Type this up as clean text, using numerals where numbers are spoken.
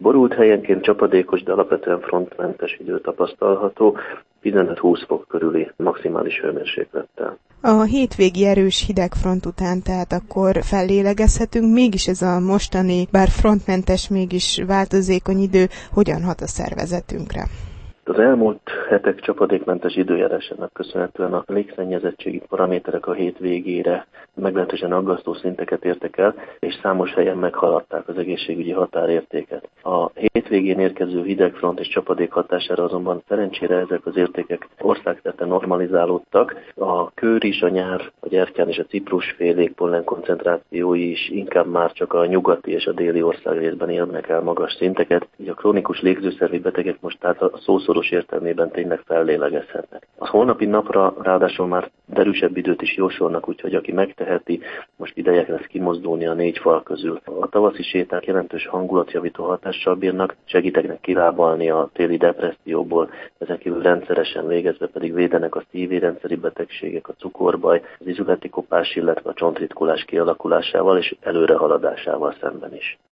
Borult helyenként csapadékos, de alapvetően frontmentes idő tapasztalható, 15-20 fok körüli maximális hőmérséklettel. A hétvégi erős hidegfront után tehát akkor fellélegezhetünk, mégis ez a mostani, bár frontmentes, mégis változékony idő hogyan hat a szervezetünkre? Az elmúlt hetek csapadékmentes időjárásának köszönhetően a légszennyezettségi paraméterek a hét végére meglehetősen aggasztó szinteket értek el, és számos helyen meghaladták az egészségügyi határértéket. A hétvégén érkező hidegfront és csapadék hatására azonban szerencsére ezek az értékek országszerte normalizálódtak. A kőris, a nyár, a gyertyán és a ciprusfélék pollen koncentrációi is inkább már csak a nyugati és a déli országrészben érnek el magas szinteket, így a krónikus légzőszervi betegek most tehát a szószoros értelmében tényleg fellélegezhetnek. A holnapi napra ráadásul már derűsebb időt is jósolnak, úgyhogy aki megteheti, most ideje lesz kimozdulni a 4 fal közül. A tavaszi séták jelentős hangulatjavító hatással bírnak, segítenek kilábalni a téli depresszióból, ezen kívül rendszeresen végezve pedig védenek a szívérendszeri betegségek, a cukorbaj, az izületi kopás, illetve a csontritkulás kialakulásával és előrehaladásával szemben is.